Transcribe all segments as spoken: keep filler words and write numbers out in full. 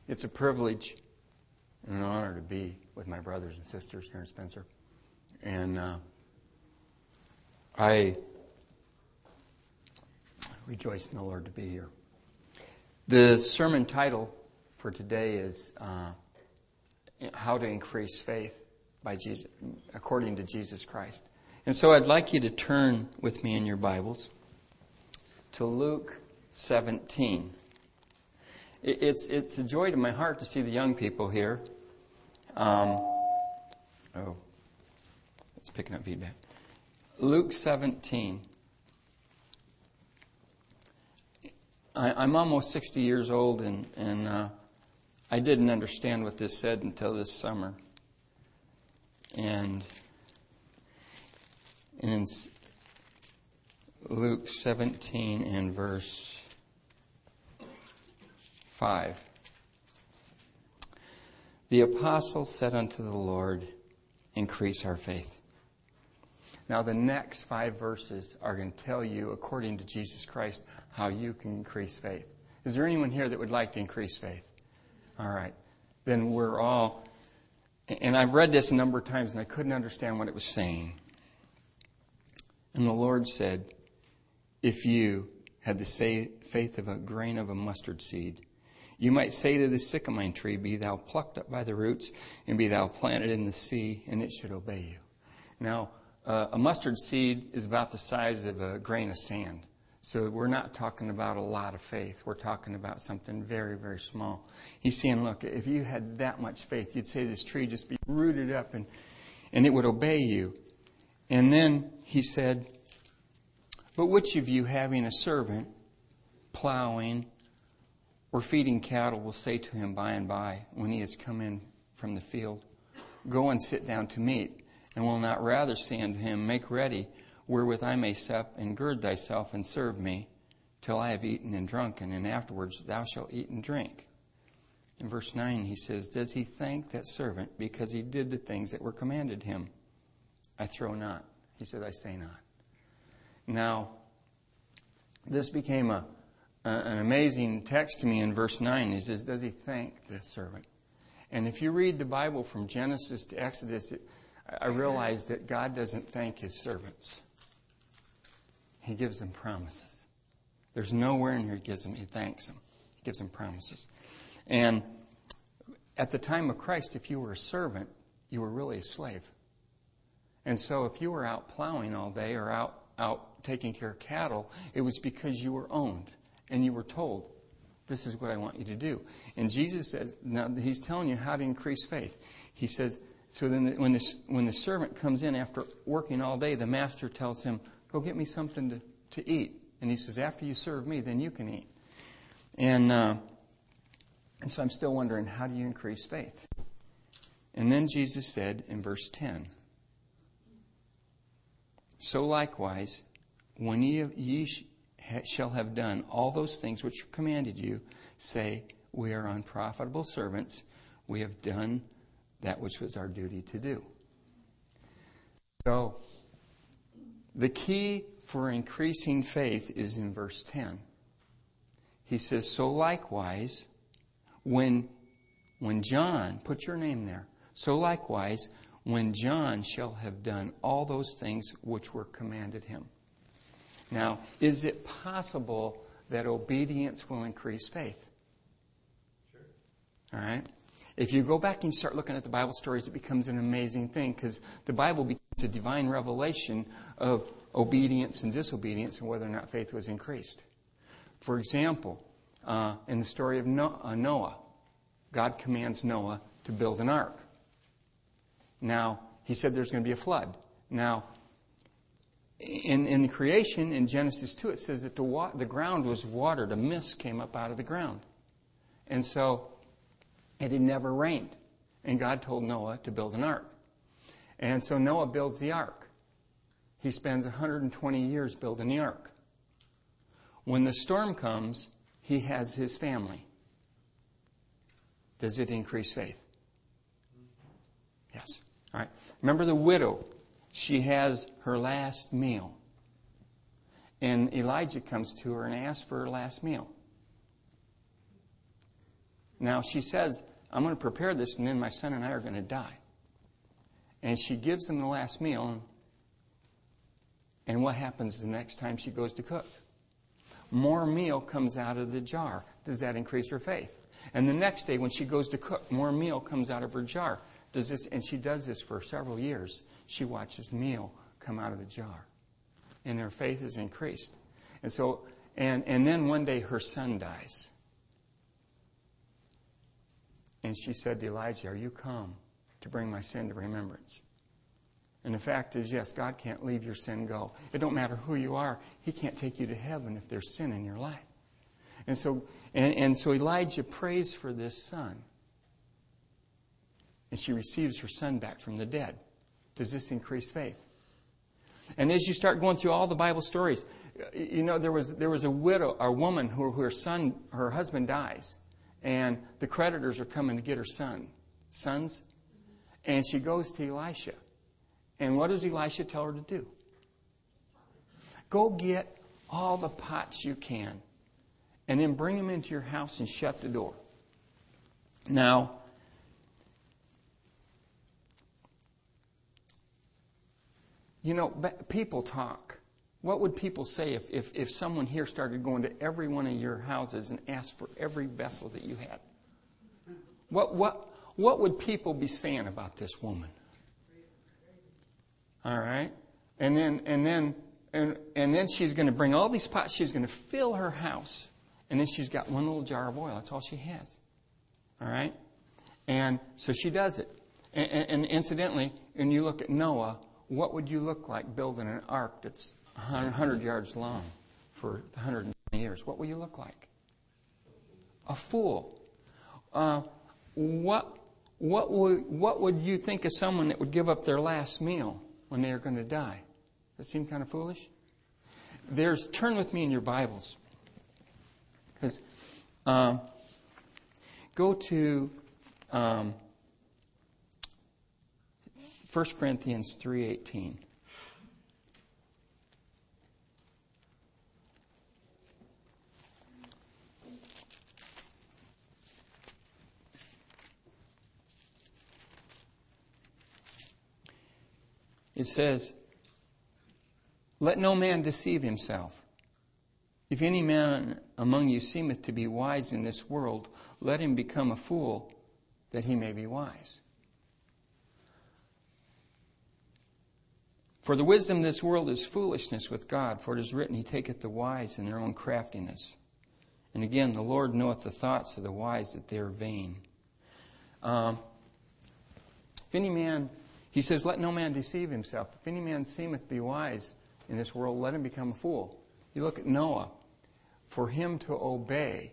It's a privilege and an honor to be with my brothers and sisters here in Spencer. And uh, I rejoice in the Lord to be here. The sermon title for today is uh, How to Increase Faith by Jesus, according to Jesus Christ. And so I'd like you to turn with me in your Bibles to Luke seventeen. It's it's a joy to my heart to see the young people here. Um, oh, it's picking up feedback. Luke seventeen. I, I'm almost sixty years old, and and uh, I didn't understand what this said until this summer. And in Luke seventeen and verse five. The apostles said unto the Lord, increase our faith. Now the next five verses are going to tell you, according to Jesus Christ, how you can increase faith. Is there anyone here that would like to increase faith? All right. Then we're all, and I've read this a number of times and I couldn't understand what it was saying. And the Lord said, if you had the faith of a grain of a mustard seed, you might say to the sycamore tree, be thou plucked up by the roots, and be thou planted in the sea, and it should obey you. Now, uh, a mustard seed is about the size of a grain of sand. So we're not talking about a lot of faith. We're talking about something very, very small. He's saying, look, if you had that much faith, you'd say this tree just be rooted up, and, and it would obey you. And then he said, but which of you having a servant plowing or feeding cattle will say to him by and by, when he has come in from the field, go and sit down to meat, and will not rather say unto him, make ready, wherewith I may sup, and gird thyself, and serve me, till I have eaten and drunken, and afterwards thou shalt eat and drink. In verse nine he says, does he thank that servant because he did the things that were commanded him? I throw not. He said, I say not. Now, this became a an amazing text to me in verse nine. He says, does he thank the servant? And if you read the Bible from Genesis to Exodus, it, I realize that God doesn't thank his servants. He gives them promises. There's nowhere in here he gives them, he thanks them. He gives them promises. And at the time of Christ, if you were a servant, you were really a slave. And so if you were out plowing all day or out, out taking care of cattle, it was because you were owned. And you were told, this is what I want you to do. And Jesus says, now he's telling you how to increase faith. He says, so then the, when, this, when the servant comes in after working all day, the master tells him, go get me something to, to eat. And he says, after you serve me, then you can eat. And, uh, and so I'm still wondering, how do you increase faith? And then Jesus said in verse ten, so likewise, when ye, ye sh- shall have done all those things which are commanded you, say, we are unprofitable servants. We have done that which was our duty to do. So, the key for increasing faith is in verse ten. He says, so likewise, when, when John, put your name there, so likewise, when John shall have done all those things which were commanded him. Now, is it possible that obedience will increase faith? Sure. All right? If you go back and start looking at the Bible stories, it becomes an amazing thing because the Bible becomes a divine revelation of obedience and disobedience and whether or not faith was increased. For example, uh, in the story of Noah, God commands Noah to build an ark. Now, he said there's going to be a flood. Now, In, in the creation, in Genesis two, it says that the, wa- the ground was watered. A mist came up out of the ground. And so it had never rained. And God told Noah to build an ark. And so Noah builds the ark. He spends one hundred twenty years building the ark. When the storm comes, he has his family. Does it increase faith? Yes. All right. Remember the widow. She has her last meal. And Elijah comes to her and asks for her last meal. Now, she says, I'm going to prepare this, and then my son and I are going to die. And she gives them the last meal. And, and what happens the next time she goes to cook? More meal comes out of the jar. Does that increase her faith? And the next day when she goes to cook, more meal comes out of her jar. Does this? And she does this for several years. She watches meal come out of the jar. And her faith is increased. And so, and, and then one day her son dies. And she said to Elijah, are you come to bring my sin to remembrance? And the fact is, yes, God can't leave your sin go. It don't matter who you are. He can't take you to heaven if there's sin in your life. And so, and, and so Elijah prays for this son. And she receives her son back from the dead. Does this increase faith? And as you start going through all the Bible stories, you know, there was there was a widow, a woman who, who her son, her husband dies. And the creditors are coming to get her son, sons. And she goes to Elisha. And what does Elisha tell her to do? Go get all the pots you can. And then bring them into your house and shut the door. Now, you know, people talk. What would people say if, if, if someone here started going to every one of your houses and asked for every vessel that you had? What what what would people be saying about this woman? All right, and then and then and and then she's going to bring all these pots. She's going to fill her house, and then she's got one little jar of oil. That's all she has. All right, and so she does it. And, and, and incidentally, when you look at Noah, what would you look like building an ark that's one hundred yards long for one hundred twenty years? What will you look like? A fool. Uh, what what would what would you think of someone that would give up their last meal when they are going to die? That seem kind of foolish? There's turn with me in your Bibles, because um, go to um, First Corinthians three eighteen. It says, let no man deceive himself. If any man among you seemeth to be wise in this world, let him become a fool, that he may be wise. For the wisdom of this world is foolishness with God, for it is written, He taketh the wise in their own craftiness. And again, the Lord knoweth the thoughts of the wise, that they are vain. Um, if any man... He says, let no man deceive himself. If any man seemeth to be wise in this world, let him become a fool. You look at Noah. For him to obey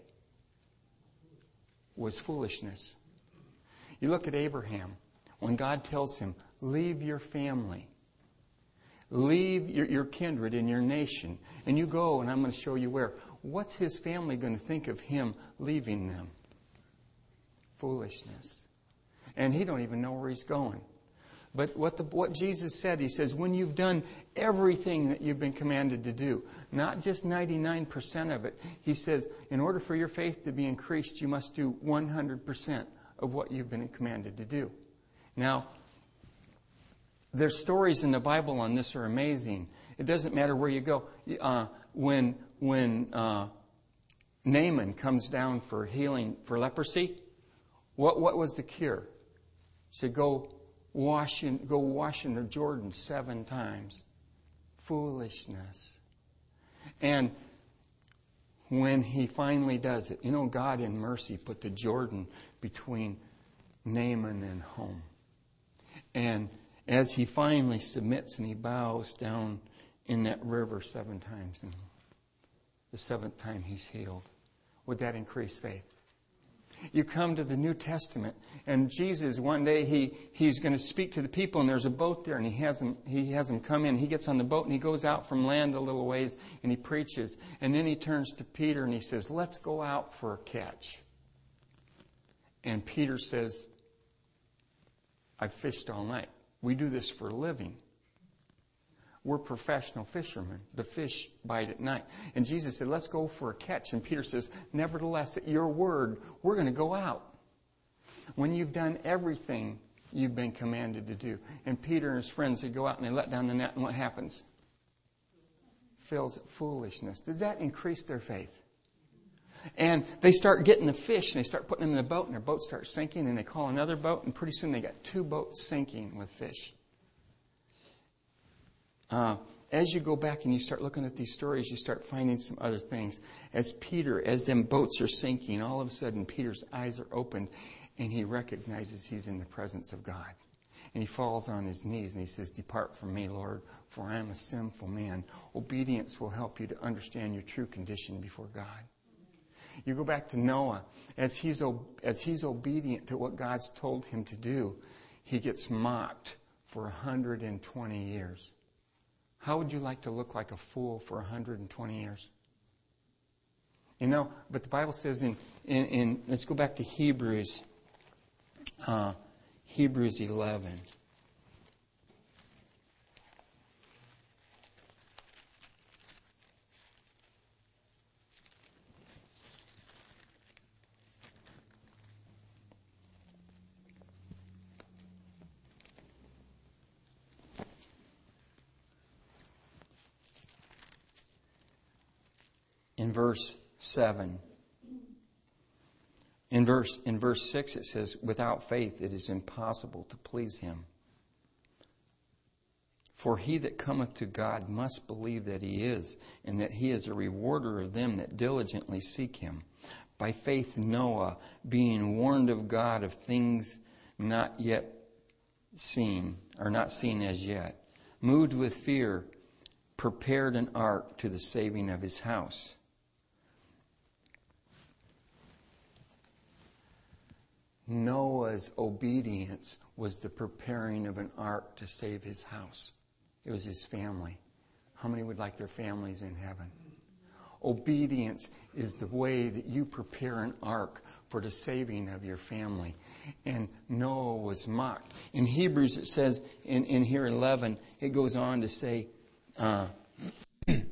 was foolishness. You look at Abraham. When God tells him, leave your family, leave your, your kindred and your nation, and you go, and I'm going to show you where. What's his family going to think of him leaving them? Foolishness. And he don't even know where he's going. But what the, what Jesus said, He says, when you've done everything that you've been commanded to do, not just ninety-nine percent of it, He says, in order for your faith to be increased, you must do one hundred percent of what you've been commanded to do. Now, there's stories in the Bible on this are amazing. It doesn't matter where you go. Uh, when when uh, Naaman comes down for healing for leprosy, what what was the cure? He said, go wash in, go wash in the Jordan seven times. Foolishness. And when he finally does it, you know, God in mercy put the Jordan between Naaman and home. And as he finally submits and he bows down in that river seven times, and the seventh time he's healed, would that increase faith? You come to the New Testament, and Jesus, one day, he, he's going to speak to the people, and there's a boat there, and he has them, he has them come in. He gets on the boat, and he goes out from land a little ways, and he preaches. And then he turns to Peter, and he says, let's go out for a catch. And Peter says, I've fished all night. We do this for a living. We're professional fishermen. The fish bite at night. And Jesus said, let's go for a catch. And Peter says, nevertheless, at your word, we're going to go out. When you've done everything you've been commanded to do. And Peter and his friends, they go out and they let down the net, and what happens? Fills foolishness. Does that increase their faith? And they start getting the fish, and they start putting them in the boat, and their boat starts sinking, and they call another boat, and pretty soon they got two boats sinking with fish. Uh, as you go back and you start looking at these stories, you start finding some other things. As Peter, as them boats are sinking, all of a sudden Peter's eyes are opened, and he recognizes he's in the presence of God. And he falls on his knees and he says, depart from me, Lord, for I am a sinful man. Obedience will help you to understand your true condition before God. You go back to Noah. As he's, as he's obedient to what God's told him to do, he gets mocked for one hundred twenty years. How would you like to look like a fool for one hundred twenty years? You know, but the Bible says in, in, in let's go back to Hebrews, uh, Hebrews eleven. In verse seven. In verse, in verse six it says, without faith it is impossible to please him. For he that cometh to God must believe that he is, and that he is a rewarder of them that diligently seek him. By faith Noah, being warned of God of things not yet seen, or not seen as yet, moved with fear, prepared an ark to the saving of his house. Noah's obedience was the preparing of an ark to save his house. It was his family. How many would like their families in heaven? Obedience is the way that you prepare an ark for the saving of your family. And Noah was mocked. In Hebrews it says, in, in here eleven, it goes on to say, uh, in,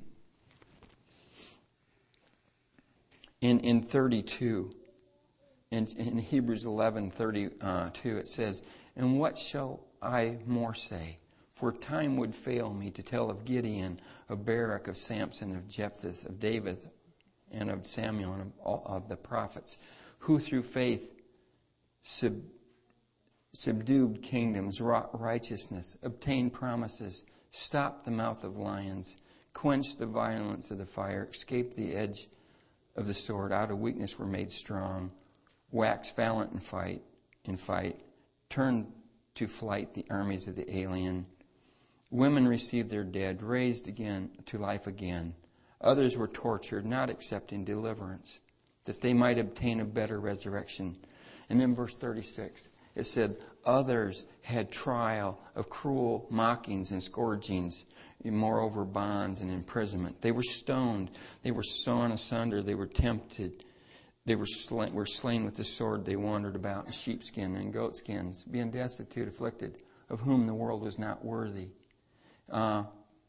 in thirty-two, In, in Hebrews eleven thirty-two, it says, and what shall I more say? For time would fail me to tell of Gideon, of Barak, of Samson, of Jephthah, of David, and of Samuel, and of, all, of the prophets, who through faith sub, subdued kingdoms, wrought righteousness, obtained promises, stopped the mouth of lions, quenched the violence of the fire, escaped the edge of the sword, out of weakness were made strong, waxed valiant in fight, in fight, turned to flight the armies of the alien. Women received their dead, raised again to life again. Others were tortured, not accepting deliverance, that they might obtain a better resurrection. And then verse thirty-six, it said, others had trial of cruel mockings and scourgings, moreover bonds and imprisonment. They were stoned, they were sawn asunder, they were tempted. They were slain, were slain with the sword. They wandered about in sheepskin and goatskins, being destitute, afflicted, of whom the world was not worthy. Uh,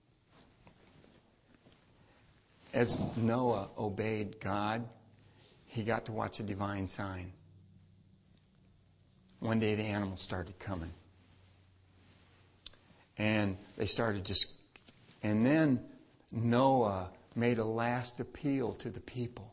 as Noah obeyed God, he got to watch a divine sign. One day the animals started coming. And they started just... And then Noah made a last appeal to the people.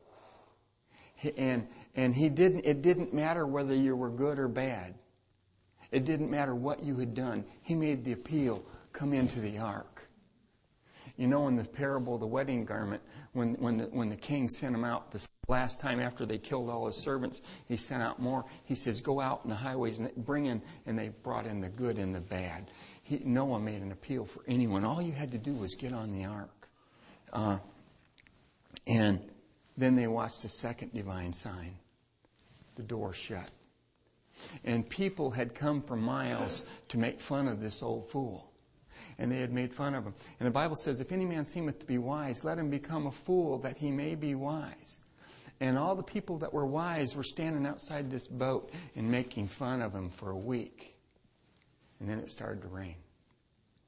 And and he didn't. It didn't matter whether you were good or bad. It didn't matter what you had done. He made the appeal, come into the ark. You know, in the parable of the wedding garment, when when the, when the king sent him out this last time after they killed all his servants, he sent out more. He says, go out in the highways and bring in, and they brought in the good and the bad. He, Noah made an appeal for anyone. All you had to do was get on the ark. Uh, and then they watched the second divine sign. The door shut. And people had come for miles to make fun of this old fool. And they had made fun of him. And the Bible says, if any man seemeth to be wise, let him become a fool that he may be wise. And all the people that were wise were standing outside this boat and making fun of him for a week. And then it started to rain.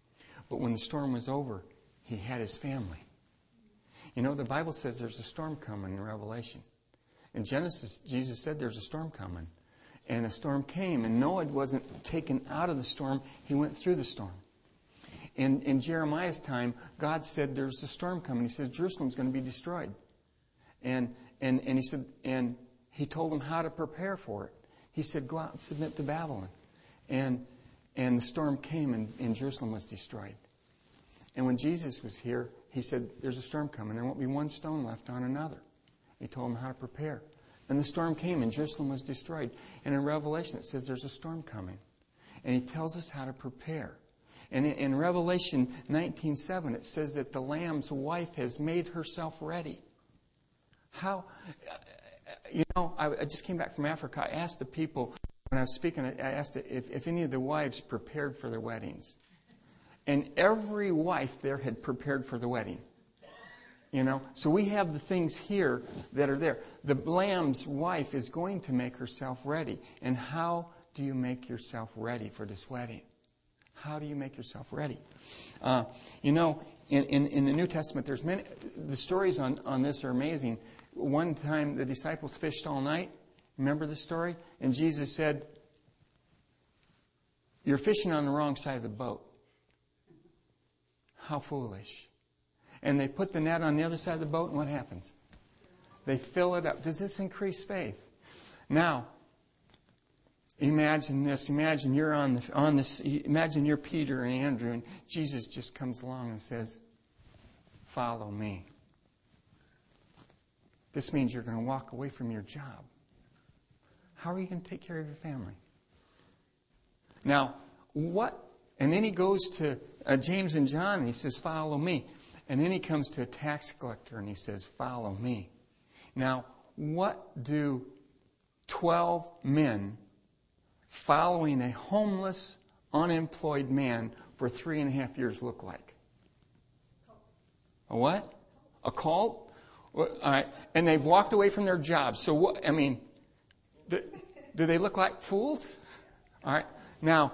But when the storm was over, he had his family. You know, the Bible says there's a storm coming in Revelation. In Genesis, Jesus said there's a storm coming. And a storm came, and Noah wasn't taken out of the storm. He went through the storm. In, in Jeremiah's time, God said there's a storm coming. He says Jerusalem's going to be destroyed. And, and, and he said, and he told them how to prepare for it. He said, go out and submit to Babylon. And, and the storm came, and, and Jerusalem was destroyed. And when Jesus was here, he said, there's a storm coming. There won't be one stone left on another. He told them how to prepare. And the storm came, and Jerusalem was destroyed. And in Revelation, it says there's a storm coming. And he tells us how to prepare. And in, in Revelation nineteen seven, it says that the Lamb's wife has made herself ready. How? You know, I, I just came back from Africa. I asked the people, when I was speaking, I asked if, if any of the wives prepared for their weddings. And every wife there had prepared for the wedding. You know, so we have the things here that are there. The Lamb's wife is going to make herself ready. And how do you make yourself ready for this wedding? How do you make yourself ready? Uh, you know, in, in, in the New Testament, there's many, the stories on, on this are amazing. One time the disciples fished all night. Remember the story? And Jesus said, you're fishing on the wrong side of the boat. How foolish. And they put the net on the other side of the boat, and what happens? They fill it up. Does this increase faith? Now, imagine this. Imagine you're on the, on this. Imagine you're Peter and Andrew, and Jesus just comes along and says, "Follow me." This means you're going to walk away from your job. How are you going to take care of your family? Now, what? And then he goes to uh, James and John, and he says, "Follow me." And then he comes to a tax collector and he says, "Follow me." Now, what do twelve men following a homeless, unemployed man for three and a half years look like? A what? A cult? All right. And they've walked away from their jobs. So what? I mean, do, do they look like fools? All right. Now,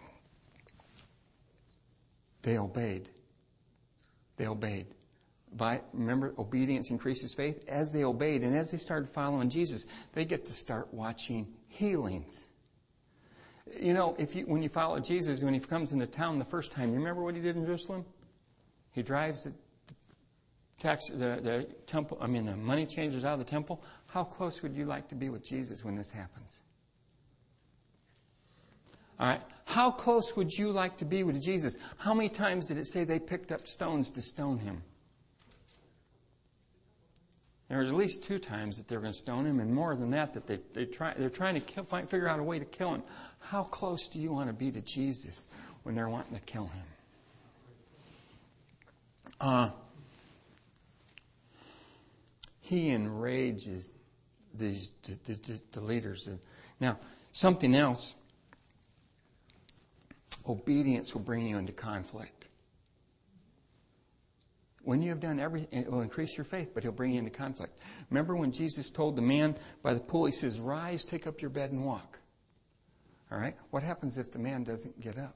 they obeyed. They obeyed. By, remember, obedience increases faith. As they obeyed and as they started following Jesus, they get to start watching healings. You know, if you, when you follow Jesus, when he comes into town the first time, you remember what he did in Jerusalem? He drives the tax, the, the temple, I mean, the money changers out of the temple. How close would you like to be with Jesus when this happens? All right. How close would you like to be with Jesus? How many times did it say they picked up stones to stone him? There was at least two times that they were going to stone him, and more than that, that they, they try, they're trying to kill, find, figure out a way to kill him. How close do you want to be to Jesus when they're wanting to kill him? Uh, he enrages these the, the, the leaders. Now, something else. Obedience will bring you into conflict. When you have done everything, it will increase your faith, but he'll bring you into conflict. Remember when Jesus told the man by the pool, he says, "Rise, take up your bed and walk." All right? What happens if the man doesn't get up?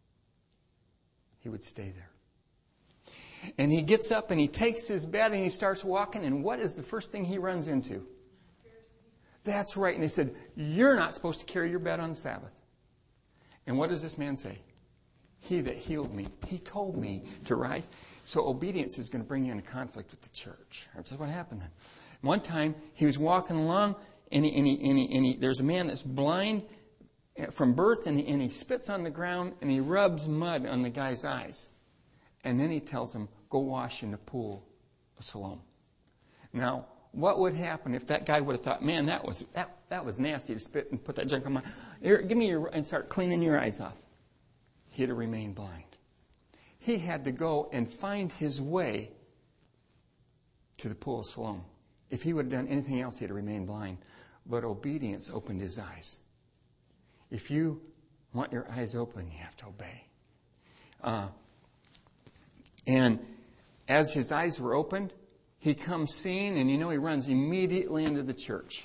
He would stay there. And he gets up and he takes his bed and he starts walking, and what is the first thing he runs into? That's right. And they said, "You're not supposed to carry your bed on the Sabbath." And what does this man say? "He that healed me, he told me to rise." So obedience is going to bring you into conflict with the church. That's what happened then. One time, he was walking along, and, he, and, he, and, he, and he, there's a man that's blind from birth, and he, and he spits on the ground, and he rubs mud on the guy's eyes. And then he tells him, "Go wash in the pool of Siloam." Now, what would happen if that guy would have thought, "Man, that was that that was nasty to spit and put that junk on my... Here, give me your... and start cleaning your eyes off." He'd have remained blind. He had to go and find his way to the pool of Siloam. If he would have done anything else, he'd have remained blind. But obedience opened his eyes. If you want your eyes open, you have to obey. Uh, and as his eyes were opened, he comes seeing, and you know he runs immediately into the church.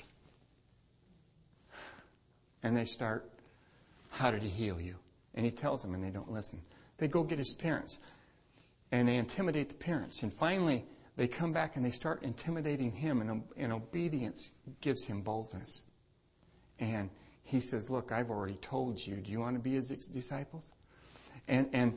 And they start, "How did he heal you?" And he tells them, and they don't listen. They they go get his parents. And they intimidate the parents. And finally, they come back and they start intimidating him. And, and obedience gives him boldness. And he says, look, I've already told you. Do you want to be his disciples? And, and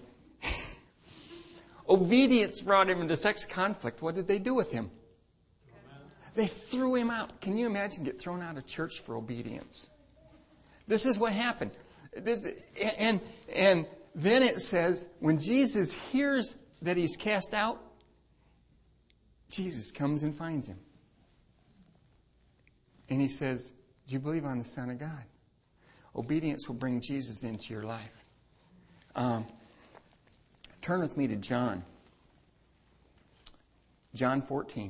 obedience brought him into sex conflict. What did they do with him? They threw him out. Can you imagine get thrown out of church for obedience? This is what happened. This, and, and then it says, when Jesus hears that he's cast out, Jesus comes and finds him. And he says, do you believe on the Son of God? Obedience will bring Jesus into your life. Um, turn with me to John. John fourteen.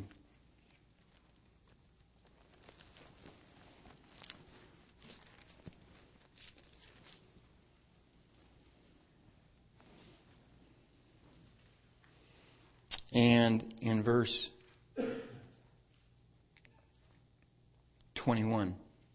And in verse twenty-one.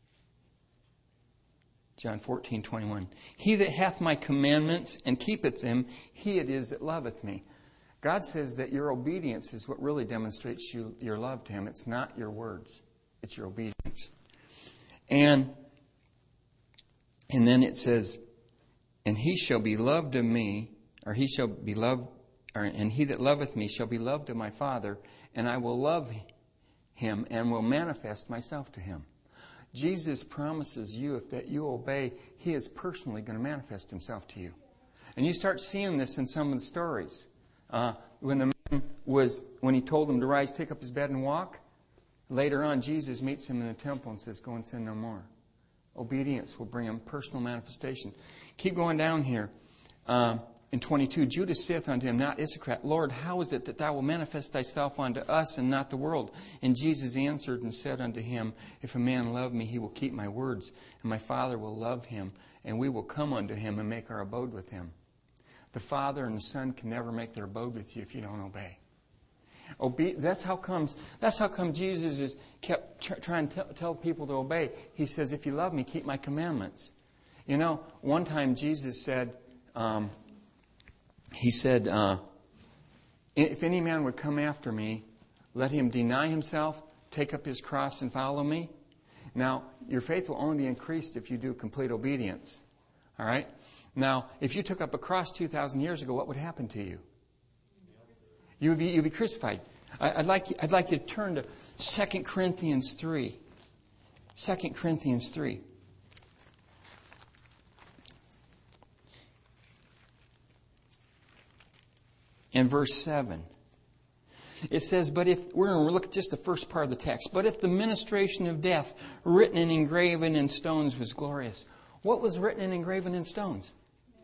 John fourteen, twenty-one. He that hath my commandments and keepeth them, he it is that loveth me. God says that your obedience is what really demonstrates you, your love to him. It's not your words. It's your obedience. And, and then it says, and he shall be loved of me, or he shall be loved, or, and he that loveth me shall be loved of my Father, and I will love him and will manifest myself to him. Jesus promises you, if that you obey, he is personally going to manifest himself to you. And you start seeing this in some of the stories. Uh, when the man was, when he told him to rise, take up his bed and walk, later on Jesus meets him in the temple and says, go and sin no more. Obedience will bring him personal manifestation. Keep going down here. Uh, in twenty-two, Judas saith unto him, not Issachar, Lord, how is it that thou wilt manifest thyself unto us and not the world? And Jesus answered and said unto him, if a man love me, he will keep my words, and my Father will love him, and we will come unto him and make our abode with him. The Father and the Son can never make their abode with you if you don't obey. Obe- that's how comes. That's how come Jesus is kept tr- trying to t- tell people to obey. He says, if you love me, keep my commandments. You know, one time Jesus said, um, He said, uh, if any man would come after me, let him deny himself, take up his cross and follow me. Now, your faith will only be increased if you do complete obedience. All right? Now, if you took up a cross two thousand years ago, what would happen to you? You would be, you'd be crucified. I, I'd like you, I'd like you to turn to Second Corinthians three. Second Corinthians three. And verse seven. It says, but if, we're going to look at just the first part of the text. But if the ministration of death, written and engraven in stones, was glorious. What was written and engraven in stones?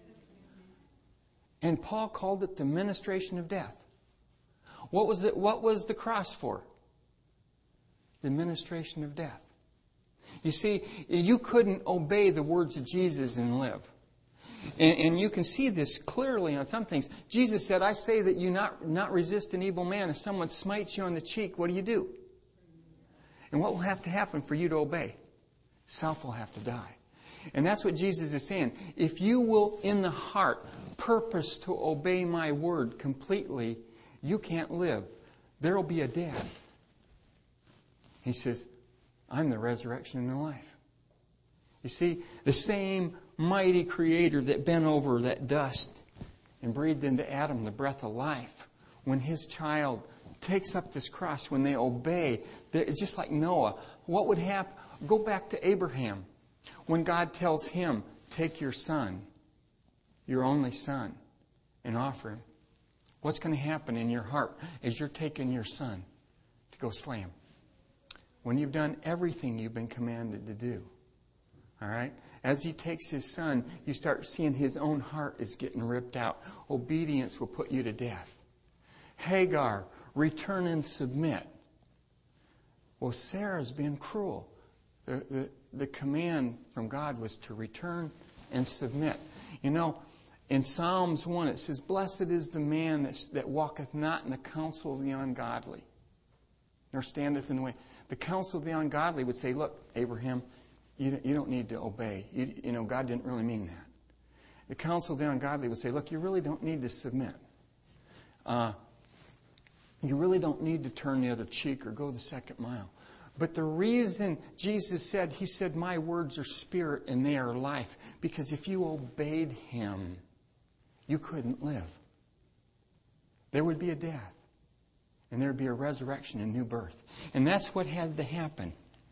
And Paul called it the ministration of death. What was it? What was the cross for? The ministration of death. You see, you couldn't obey the words of Jesus and live. And, and you can see this clearly on some things. Jesus said, I say that you not, not resist an evil man. If someone smites you on the cheek, what do you do? And what will have to happen for you to obey? Self will have to die. And that's what Jesus is saying. If you will, in the heart, purpose to obey my word completely, you can't live. There will be a death. He says, I'm the resurrection and the life. You see, the same mighty Creator that bent over that dust and breathed into Adam the breath of life, when his child takes up this cross, when they obey, it's just like Noah. What would happen? Go back to Abraham. When God tells him, take your son, your only son, and offer him. What's going to happen in your heart as you're taking your son to go slay him? When you've done everything you've been commanded to do. All right? As he takes his son, you start seeing his own heart is getting ripped out. Obedience will put you to death. Hagar, return and submit. Well, Sarah's been cruel. The, the, the command from God was to return and submit. You know, in Psalms one it says, blessed is the man that's, that walketh not in the counsel of the ungodly, nor standeth in the way. The counsel of the ungodly would say, look, Abraham, you, you don't need to obey. You, you know, God didn't really mean that. The counsel of the ungodly would say, look, you really don't need to submit. Uh, you really don't need to turn the other cheek or go the second mile. But the reason Jesus said, he said, my words are spirit and they are life. Because if you obeyed him, you couldn't live. There would be a death. And there would be a resurrection and new birth. And that's what had to happen.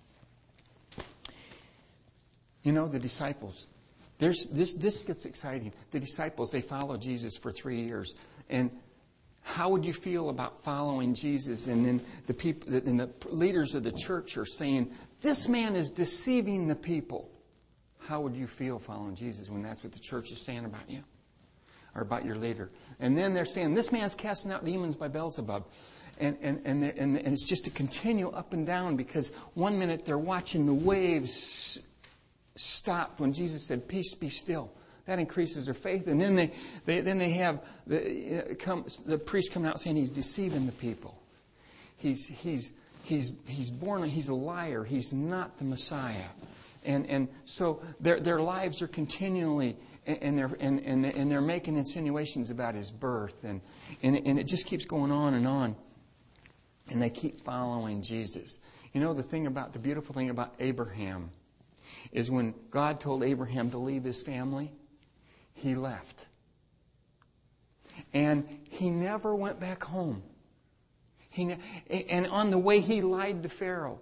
You know, the disciples. There's this this gets exciting. The disciples, they followed Jesus for three years. And how would you feel about following Jesus? And then the people and the leaders of the church are saying, this man is deceiving the people. How would you feel following Jesus when that's what the church is saying about you? Or about your leader? And then they're saying, this man's casting out demons by Beelzebub. And, and, and, and, and it's just to continue up and down, because one minute they're watching the waves stop when Jesus said, peace, be still. That increases their faith. And then they, they then they have the, uh, come, the priest coming out saying he's deceiving the people. He's he's he's he's born. He's a liar. He's not the Messiah. And and so their their lives are continually and they're and, and, and they're making insinuations about his birth, and, and and it just keeps going on and on. And they keep following Jesus. You know, the thing about the beautiful thing about Abraham is when God told Abraham to leave his family, he left. And he never went back home. He ne- and on the way he lied to Pharaoh.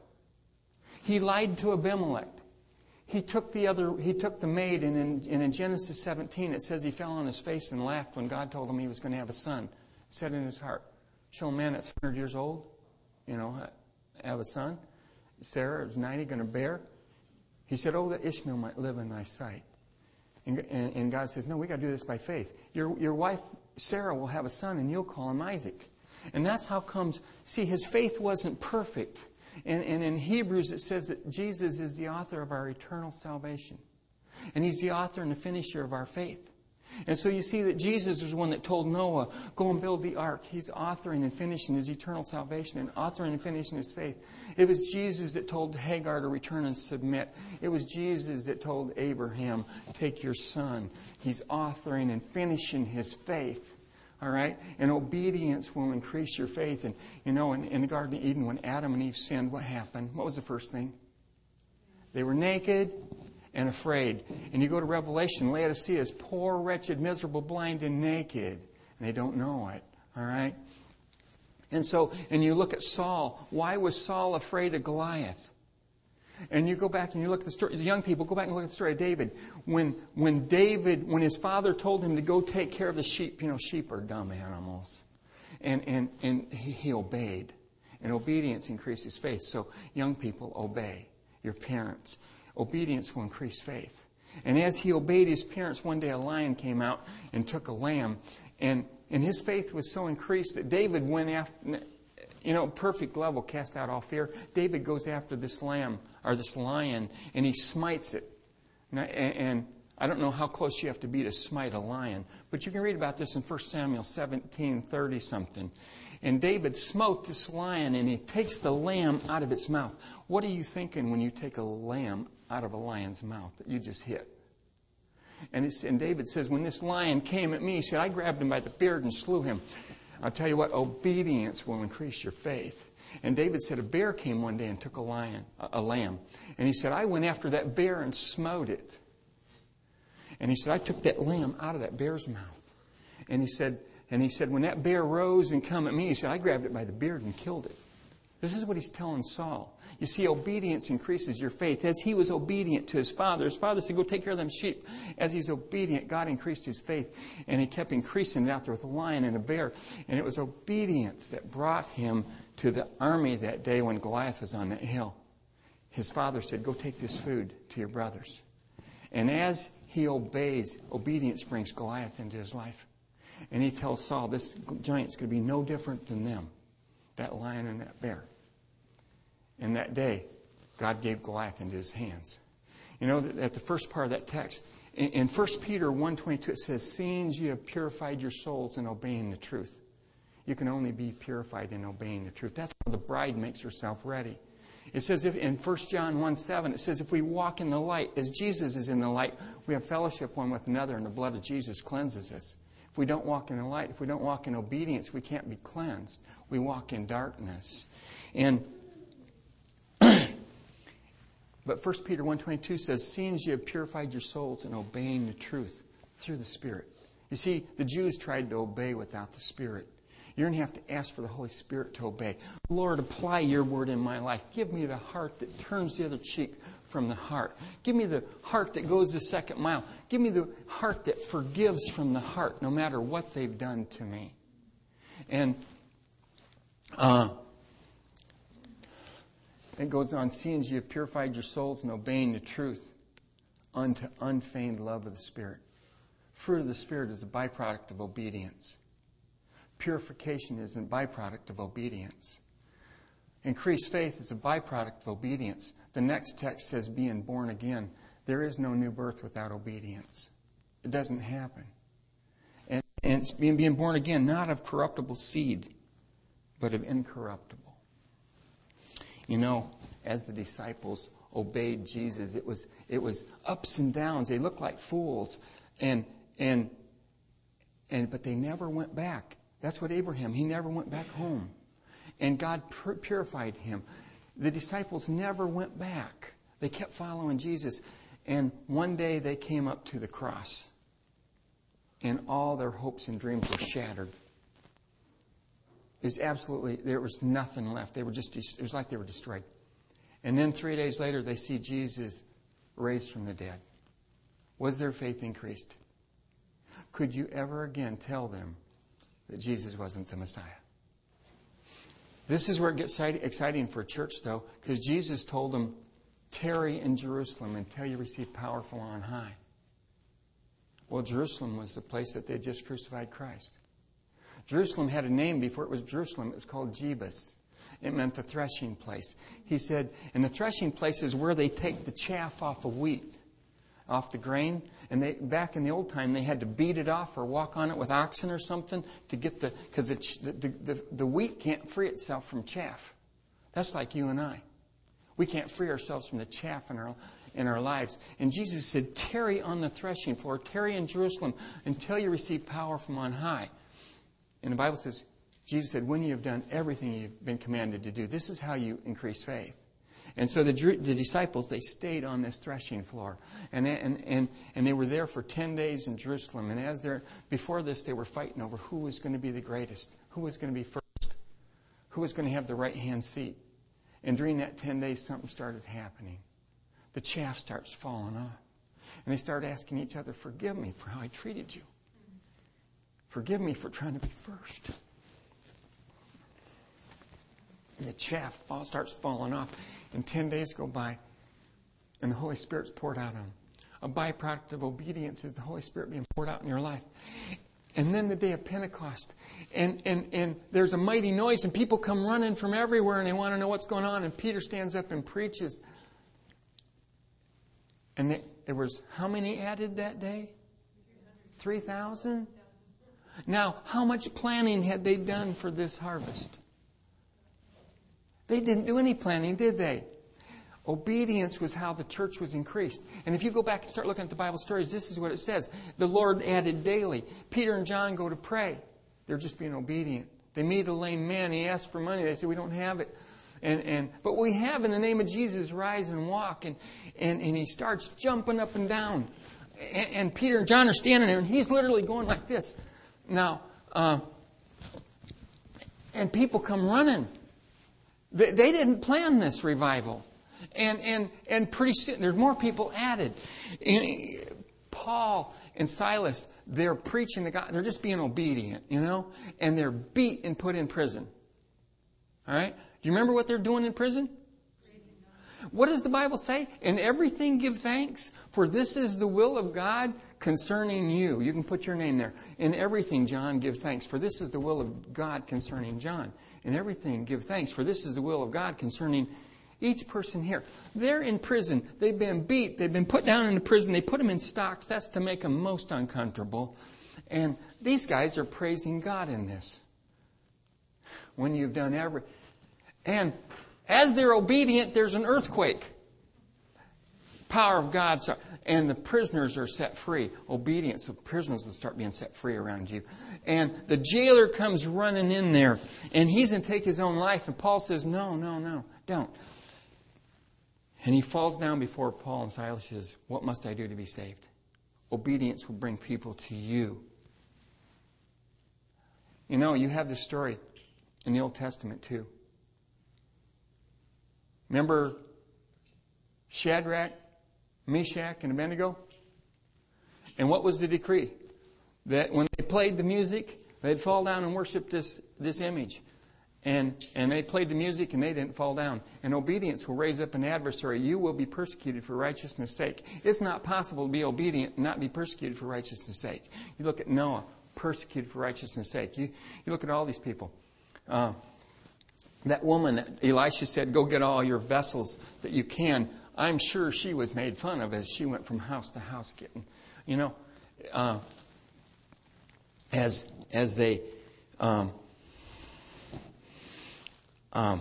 He lied to Abimelech. He took the other. He took the maid, and in, and in Genesis seventeen it says he fell on his face and laughed when God told him he was going to have a son. He said in his heart, "Shall a man that's one hundred years old, you know, have a son? Sarah is ninety, going to bear." He said, "Oh, that Ishmael might live in thy sight." And, and, and God says, "No, we got to do this by faith. Your your wife Sarah will have a son, and you'll call him Isaac." And that's how comes. See, his faith wasn't perfect. And, and in Hebrews it says that Jesus is the author of our eternal salvation. And he's the author and the finisher of our faith. And so you see that Jesus was one that told Noah, go and build the ark. He's authoring and finishing his eternal salvation and authoring and finishing his faith. It was Jesus that told Hagar to return and submit. It was Jesus that told Abraham, take your son. He's authoring and finishing his faith. All right? And obedience will increase your faith. And, you know, in, in the Garden of Eden, when Adam and Eve sinned, what happened? What was the first thing? They were naked and afraid. And you go to Revelation, Laodicea is poor, wretched, miserable, blind, and naked. And they don't know it. All right? And so, and you look at Saul. Why was Saul afraid of Goliath? And you go back and you look at the story, the young people, go back and look at the story of David. When when David, when his father told him to go take care of the sheep, you know, sheep are dumb animals. And and, and he, he obeyed. And obedience increases faith. So young people, obey your parents. Obedience will increase faith. And as he obeyed his parents, one day a lion came out and took a lamb. And, and his faith was so increased that David went after, you know, perfect level, cast out all fear. David goes after this lamb, or this lion, and he smites it. And, and I don't know how close you have to be to smite a lion, but you can read about this in First Samuel seventeen thirty something. And David smote this lion, and he takes the lamb out of its mouth. What are you thinking when you take a lamb out of a lion's mouth that you just hit? And, it's, and David says, when this lion came at me, he said, I grabbed him by the beard and slew him. I'll tell you what, obedience will increase your faith. And David said, a bear came one day and took a lion, a, a lamb. And he said, I went after that bear and smote it. And he said, I took that lamb out of that bear's mouth. And he said, and he said, when that bear rose and come at me, he said, I grabbed it by the beard and killed it. This is what he's telling Saul. You see, obedience increases your faith. As he was obedient to his father, his father said, go take care of them sheep. As he's obedient, God increased his faith. And he kept increasing it out there with a lion and a bear. And it was obedience that brought him to the army that day when Goliath was on that hill. His father said, go take this food to your brothers. And as he obeys, obedience brings Goliath into his life. And he tells Saul, this giant's going to be no different than them, that lion and that bear. And that day, God gave Goliath into his hands. You know, at the first part of that text, in First Peter one twenty-two, it says, seeing you have purified your souls in obeying the truth. You can only be purified in obeying the truth. That's how the bride makes herself ready. It says if, in First John one seven, it says if we walk in the light, as Jesus is in the light, we have fellowship one with another, and the blood of Jesus cleanses us. If we don't walk in the light, if we don't walk in obedience, we can't be cleansed. We walk in darkness. And but First Peter one twenty-two says, seeing as you have purified your souls in obeying the truth through the Spirit. You see, the Jews tried to obey without the Spirit. You're going to have to ask for the Holy Spirit to obey. Lord, apply your word in my life. Give me the heart that turns the other cheek from the heart. Give me the heart that goes the second mile. Give me the heart that forgives from the heart, no matter what they've done to me. And uh, it goes on, seeing as you have purified your souls in obeying the truth unto unfeigned love of the Spirit. Fruit of the Spirit is a byproduct of obedience. Purification is a byproduct of obedience. Increased faith is a byproduct of obedience. The next text says being born again. There is no new birth without obedience. It doesn't happen. And, and it's being, being born again, not of corruptible seed, but of incorruptible. You know, as the disciples obeyed Jesus, it was it was ups and downs. They looked like fools, and and and but they never went back. That's what Abraham, he never went back home. And God purified him. The disciples never went back. They kept following Jesus. And one day they came up to the cross. And all their hopes and dreams were shattered. It was absolutely, there was nothing left. They were just, it was like they were destroyed. And then three days later they see Jesus raised from the dead. Was their faith increased? Could you ever again tell them that Jesus wasn't the Messiah? This is where it gets exciting for a church, though, because Jesus told them, tarry in Jerusalem until you receive power from on high. Well, Jerusalem was the place that they had just crucified Christ. Jerusalem had a name before it was Jerusalem. It was called Jebus. It meant the threshing place. He said, and the threshing place is where they take the chaff off of wheat, off the grain. And they, back in the old time, they had to beat it off or walk on it with oxen or something to get the, because the, the, the, the wheat can't free itself from chaff. That's like you and I. We can't free ourselves from the chaff in our, in our lives. And Jesus said, tarry on the threshing floor, tarry in Jerusalem until you receive power from on high. And the Bible says, Jesus said, when you have done everything you've been commanded to do, this is how you increase faith. And so the, the disciples, they stayed on this threshing floor. And, and, and, and they were there for ten days in Jerusalem. And as they're, before this, they were fighting over who was going to be the greatest, who was going to be first, who was going to have the right-hand seat. And during that ten days, something started happening. The chaff starts falling off. And they start asking each other, forgive me for how I treated you. Forgive me for trying to be first. And the chaff fall, starts falling off. And ten days go by, and the Holy Spirit's poured out on them. A byproduct of obedience is the Holy Spirit being poured out in your life. And then the day of Pentecost, and, and, and there's a mighty noise, and people come running from everywhere, and they want to know what's going on. And Peter stands up and preaches. And they, there was how many added that day? three thousand? Now, how much planning had they done for this harvest? They didn't do any planning, did they? Obedience was how the church was increased. And if you go back and start looking at the Bible stories, this is what it says. The Lord added daily. Peter and John go to pray. They're just being obedient. They meet a lame man. He asks for money. They say, we don't have it. And, and but we have in the name of Jesus, rise and walk. And, and, and he starts jumping up and down. And, and Peter and John are standing there, and he's literally going like this. Now, uh, and people come running. They, they didn't plan this revival. And and and pretty soon, there's more people added. And Paul and Silas, they're preaching to God. They're just being obedient, you know. And they're beat and put in prison. All right? Do you remember what they're doing in prison? What does the Bible say? In everything give thanks, for this is the will of God concerning you. You can put your name there. In everything, John, give thanks, for this is the will of God concerning John. In everything, give thanks, for this is the will of God concerning each person here. They're in prison. They've been beat. They've been put down in the prison. They put them in stocks. That's to make them most uncomfortable. And these guys are praising God in this. When you've done every... And As they're obedient, there's an earthquake. Power of God. And the prisoners are set free. Obedience. So prisoners will start being set free around you. And the jailer comes running in there. And he's going to take his own life. And Paul says, no, no, no, don't. And he falls down before Paul and Silas. He says, what must I do to be saved? Obedience will bring people to you. You know, you have this story in the Old Testament too. Remember Shadrach, Meshach, and Abednego? And what was the decree? That when they played the music, they'd fall down and worship this, this image. And, and they played the music and they didn't fall down. And obedience will raise up an adversary. You will be persecuted for righteousness' sake. It's not possible to be obedient and not be persecuted for righteousness' sake. You look at Noah, persecuted for righteousness' sake. You, you look at all these people. Uh, that woman that Elisha said, go get all your vessels that you can. I'm sure she was made fun of as she went from house to house getting, you know, uh, as as they, um, um,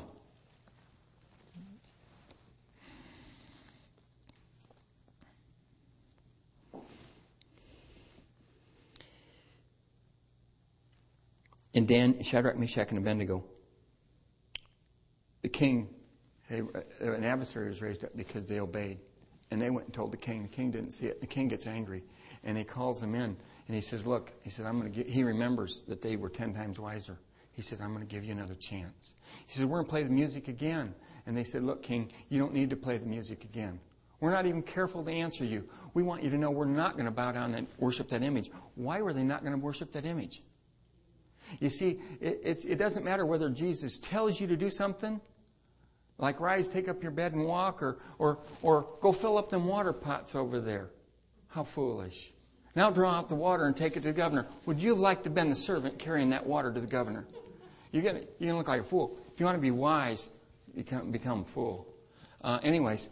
in Dan, Shadrach, Meshach, and Abednego, the king, an adversary was raised up because they obeyed. And they went and told the king. The king didn't see it. The king gets angry. And he calls them in. And he says, look, he says, I'm going to get, he remembers that they were ten times wiser. He says, I'm going to give you another chance. He says, we're going to play the music again. And they said, look, king, you don't need to play the music again. We're not even careful to answer you. We want you to know we're not going to bow down and worship that image. Why were they not going to worship that image? You see, it, it's, it doesn't matter whether Jesus tells you to do something, like rise, take up your bed and walk, or, or, or go fill up them water pots over there. How foolish. Now draw out the water and take it to the governor. Would you have liked to have been the servant carrying that water to the governor? You're going you're to look like a fool. If you want to be wise, you can't become a fool. Uh, anyways,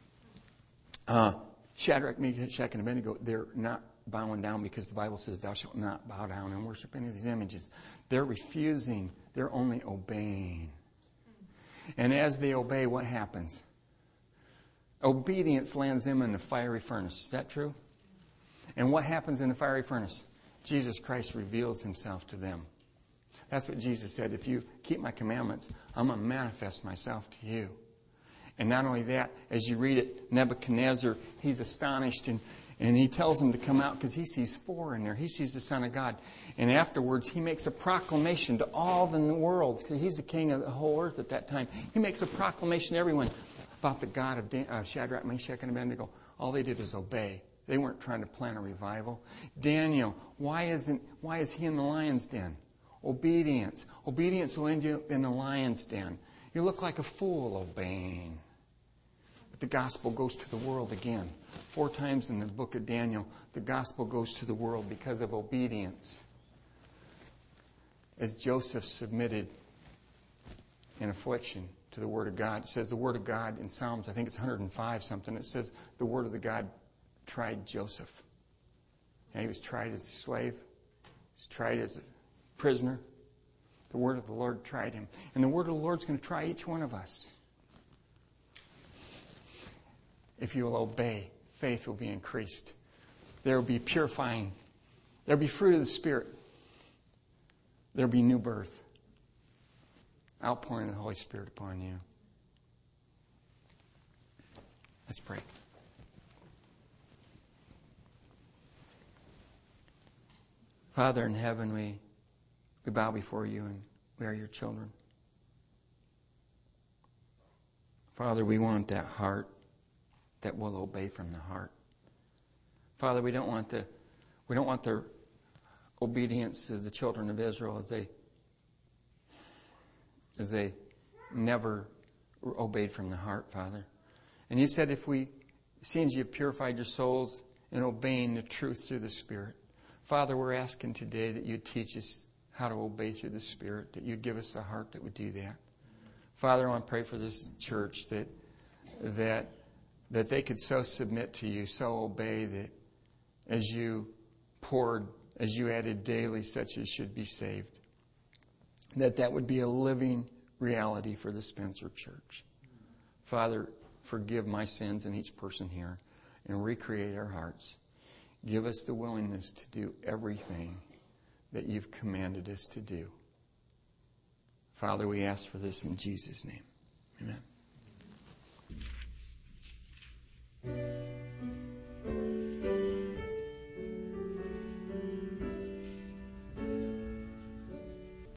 uh, Shadrach, Meshach, and Abednego, they're not bowing down because the Bible says thou shalt not bow down and worship any of these images. They're refusing. They're only obeying. And as they obey, what happens? Obedience lands them in the fiery furnace. Is that true? And what happens in the fiery furnace? Jesus Christ reveals himself to them. That's what Jesus said. If you keep my commandments, I'm going to manifest myself to you. And not only that, as you read it, Nebuchadnezzar, he's astonished and, and he tells them to come out because he sees four in there. He sees the Son of God. And afterwards, he makes a proclamation to all in the world, because he's the king of the whole earth at that time. He makes a proclamation to everyone about the God of Dan- uh, Shadrach, Meshach, and Abednego. All they did was obey. They weren't trying to plan a revival. Daniel, why isn't why is he in the lion's den? Obedience. Obedience will end you in the lion's den. You look like a fool obeying. But the gospel goes to the world again. Four times in the book of Daniel, the gospel goes to the world because of obedience. As Joseph submitted in affliction to the Word of God. It says the Word of God in Psalms, I think it's one hundred five something, it says the Word of the God tried Joseph. And he was tried as a slave. He was tried as a prisoner. The Word of the Lord tried him. And the Word of the Lord's going to try each one of us. If you will obey, faith will be increased. There will be purifying. There will be fruit of the Spirit. There will be new birth. Outpouring of the Holy Spirit upon you. Let's pray. Father in heaven, we, we bow before you and we are your children. Father, we want that heart that will obey from the heart. Father, we don't want the we don't want the obedience to the children of Israel as they as they never obeyed from the heart, Father. And you said if we, seeing you have purified your souls in obeying the truth through the Spirit, Father, we're asking today that you'd teach us how to obey through the Spirit, that you'd give us a heart that would do that. Father, I want to pray for this church that that that they could so submit to you, so obey that as you poured, as you added daily such as should be saved, that that would be a living reality for the Spencer Church. Father, forgive my sins in each person here and recreate our hearts. Give us the willingness to do everything that you've commanded us to do. Father, we ask for this in Jesus' name. Amen.